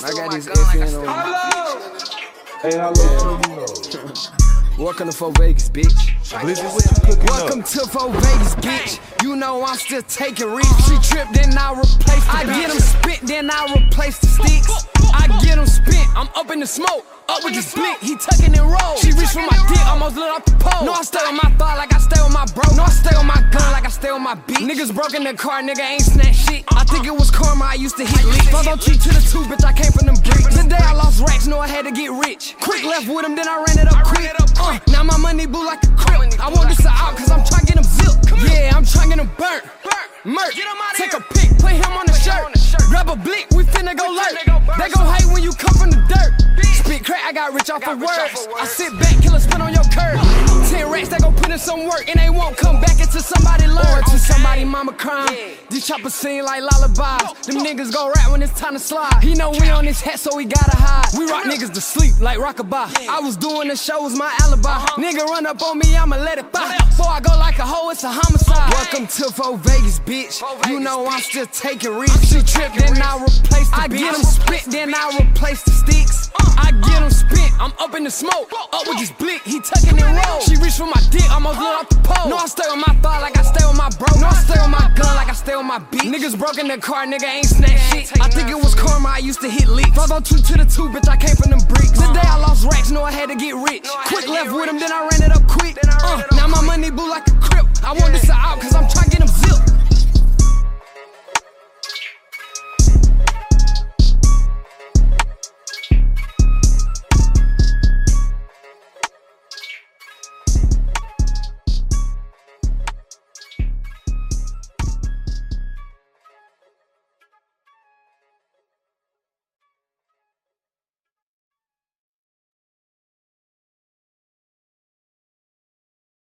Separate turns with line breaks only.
I got this FN on.
Hey, hello.
Welcome to 4 Vegas, bitch.
Blizzy, what you cooking
Welcome
up?
to 4 Vegas, bitch. You know I'm still taking risks. She trip, then I replace the I get them spit, then I replace the sticks. I get them spent, I'm up in the smoke. Up with the split, he tucking and roll. She reach for my dick, almost lit off the pole. No, I stay on my thought like I stay on my bro. No, I stay on my gun like I stay on my beat. Niggas broke in the car, nigga ain't snatch shit. I think it was karma, I used to hit licks. Fuck on 3 to the 2, bitch, I came from them bricks. Today I lost racks, know I had to get rich. Quick left with him, then I ran it up quick. Now my money boo like a crib. I want this out cause I'm trying to get him zip. Yeah, I'm trying to get him burnt. Murk, take a pic, put him on the shirt. Grab a blick, we finna go lurk. They gon' hate when you come from the dirt. Spit crack, I got rich off of words. I sit back, kill a spin on your curb. 10 racks, they gon' put in some work. And they won't come back until somebody learn. To somebody mama crying. These choppers sing like lullabies. Them niggas go rap when it's time to slide. He know we on his hat, so he gotta hide. We rock niggas to sleep like rockabye. I was doing the show, was my alibi. Nigga run up on me, I'ma let it fly. Before I go like a hoe, it's a homicide. Welcome to 4 Vegas, bitch. You know I'm still taking risks. She trip, then I replace the bitch. I get them spit, then I replace the sticks. I get them spent, I'm up in the smoke. Up with this blick, he tucking and roll. She reach for my dick, almost lit off the pole. No, I stay on my thought like I stay on my bro. No, I stay on my gun like I stay on my beat. Niggas broke in the car, nigga ain't snatch shit. I think it was karma, I used to hit licks. Fuck on 2 to the 2, bitch, I came from them bricks. Today I lost racks, know I had to get rich. Quick left with him, then I ran it up quick. Now my money boo like a crib.